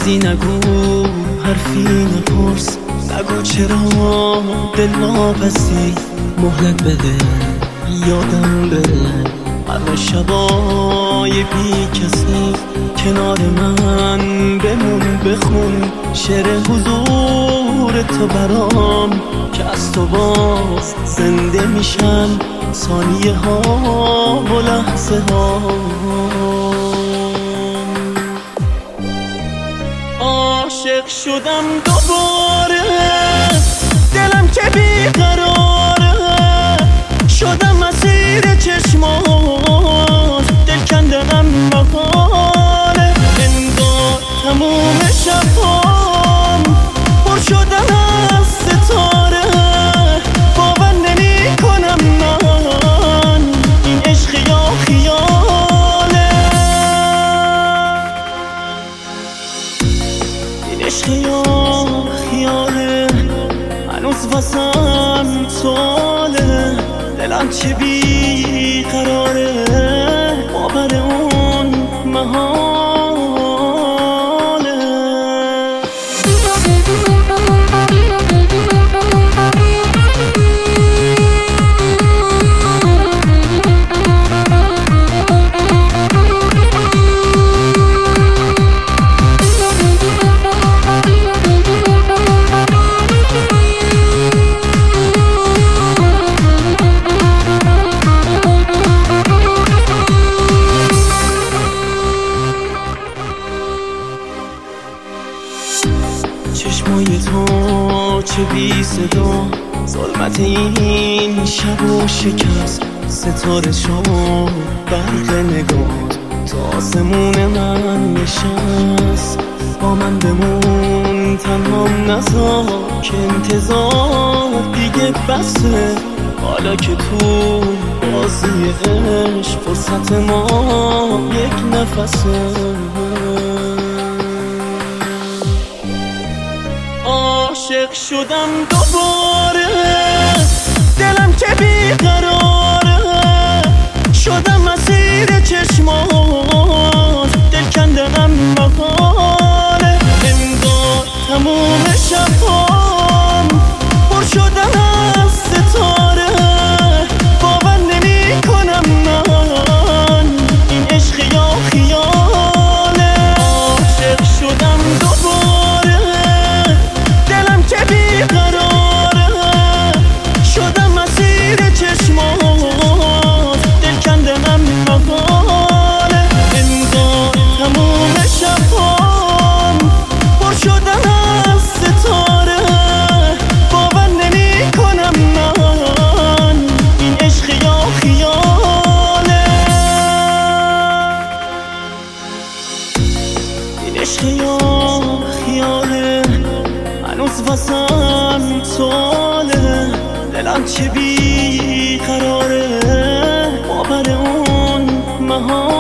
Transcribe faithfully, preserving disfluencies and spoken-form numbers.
چیزی نگو، حرفی نپرس، نگو چرا دل واپسی. مهلت بده یادم بره همه شبای بی کسی. کنار من بمون بخون شعر حضور تو برام، که از تو باز زنده میشن ثانیه ها و لحظه ها. عاشق شدم دوباره، دلم که بیقراره، شدم اسیر چشمات، دل کندنم محاله. انگار تموم شبام پر شدن از ستاره، باور نمی کنم من این عشق یا خیاله. این عشق یا خیاله، هنوز واسم سواله. دلم چه بی قراره، باور اون محاله. چشمای تو چه بی صدا، ظلمت این شب و شکست. ستاره شد برق نگاه، تا آسمون من نشست. با من بمون تنهام نذار، که انتظار دیگه بسه. حالا که تو بازی عشق فرصت ما یک نفسه. عاشق شدم دوباره، دلم که بیقراره، شدم اسیر چشمات، دل کندنم محاله. انگار تموم شبام پر شدن از ستاره، باور نمی کنم من این عشق یا خیاله. عاشق شدم دوباره، بیقراره، شدم اسیر چشمات، دل کندنم محاله. انگار تموم شبام پر شدن از ستاره، باور نمی کنم من این عشق یا خیاله. این عشق یا خیاله، هنوز واسم سواله. دلم چه بی قراره، باور اون محاله.